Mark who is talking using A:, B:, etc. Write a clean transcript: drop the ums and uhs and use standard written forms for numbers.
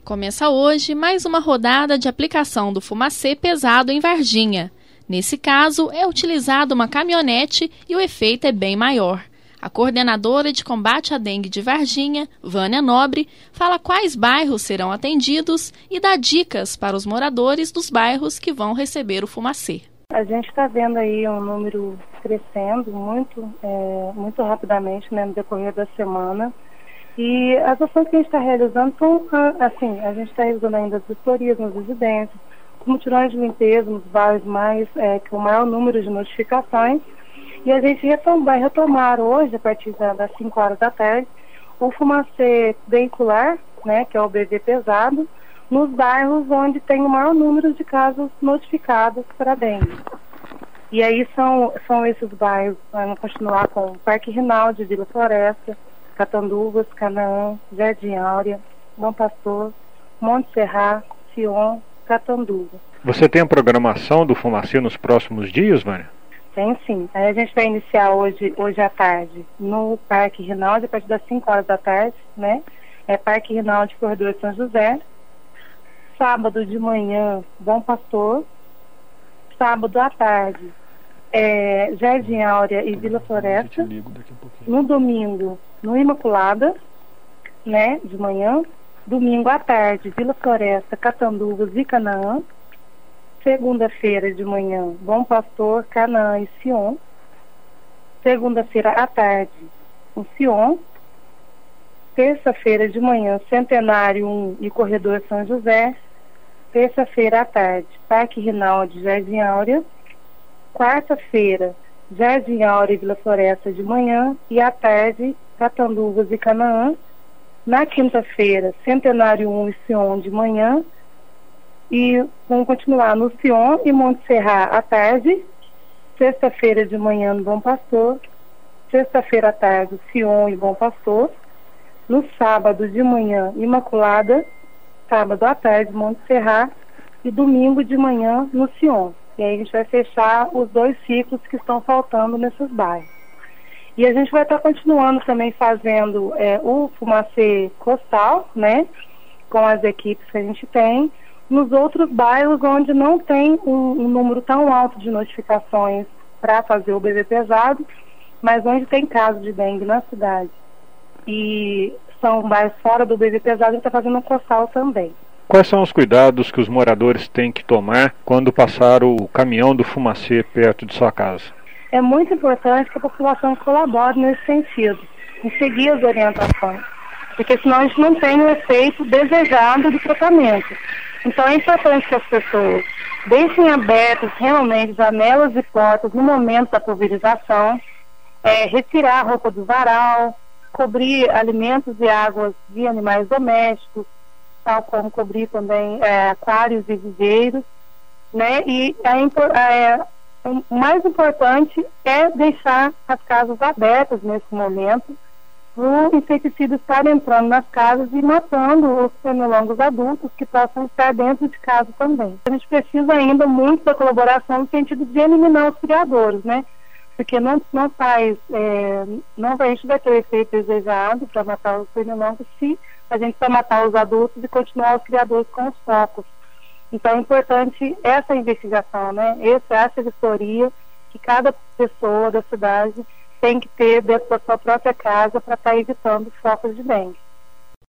A: Começa hoje mais uma rodada de aplicação do fumacê pesado em Varginha. Nesse caso, é utilizada uma caminhonete e o efeito é bem maior. A coordenadora de combate à dengue de Varginha, Vânia Nobre, fala quais bairros serão atendidos e dá dicas para os moradores dos bairros que vão receber o fumacê.
B: A gente está vendo aí um número crescendo muito rapidamente, no decorrer da semana. E as ações que a gente está realizando são, assim, a gente está realizando ainda as vistorias nas residências, os mutirões de limpeza nos bairros com o maior número de notificações. E a gente vai retomar hoje, a partir das 5 horas da tarde, o fumacê veicular, que é o BV pesado, nos bairros onde tem o maior número de casos notificados para dengue. E aí são esses bairros, vamos continuar com Parque Rinaldi, Vila Floresta, Catanduvas, Canaã, Jardim Áurea, Bom Pastor, Monte Serra, Sion, Catanduva.
C: Você tem a programação do fumacê nos próximos dias, Vânia?
B: Tem sim. Aí a gente vai iniciar hoje à tarde no Parque Rinaldi, a partir das 5 horas da tarde, É Parque Rinaldi, Corredor São José. Sábado de manhã, Bom Pastor. Sábado à tarde, Jardim Áurea e Vila Floresta. No domingo, no Imaculada, de manhã. Domingo à tarde, Vila Floresta, Catanduvas e Canaã. Segunda-feira de manhã, Bom Pastor, Canaã e Sion. Segunda-feira à tarde, o Sion. Terça-feira de manhã, Centenário 1 e Corredor São José. Terça-feira à tarde, Parque Rinaldi, Jardim Áurea. Quarta-feira, Jardim Áurea e Vila Floresta de manhã. E à tarde, Catanduvas e Canaã. Na quinta-feira, Centenário 1 e Sion de manhã. E vamos continuar no Sion e Monte Serra à tarde. Sexta-feira de manhã no Bom Pastor. Sexta-feira à tarde, Sion e Bom Pastor. No sábado de manhã, Imaculada. Sábado à tarde, Monte Serra. E domingo de manhã no Sion. E aí a gente vai fechar os 2 ciclos que estão faltando nesses bairros. E a gente vai estar continuando também fazendo o fumacê costal, com as equipes que a gente tem, nos outros bairros onde não tem um número tão alto de notificações para fazer o BV pesado, mas onde tem caso de dengue na cidade. E são bairros fora do BV pesado, a gente está fazendo um costal também.
C: Quais são os cuidados que os moradores têm que tomar quando passar o caminhão do fumacê perto de sua casa?
B: É muito importante que a população colabore nesse sentido, em seguir as orientações, porque senão a gente não tem o efeito desejado do tratamento. Então é importante que as pessoas deixem abertas realmente janelas e portas no momento da pulverização, retirar a roupa do varal, cobrir alimentos e águas de animais domésticos, tal como cobrir também aquários e viveiros, E o mais importante é deixar as casas abertas nesse momento, para o inseticida estar entrando nas casas e matando os pernilongos adultos que possam estar dentro de casa também. A gente precisa ainda muito da colaboração no sentido de eliminar os criadores, Porque a gente vai ter o efeito desejado para matar os pernilongos se a gente só matar os adultos e continuar os criadores com os focos. Então é importante essa investigação, essa vistoria que cada pessoa da cidade tem que ter dentro da sua própria casa para estar evitando focos de dengue.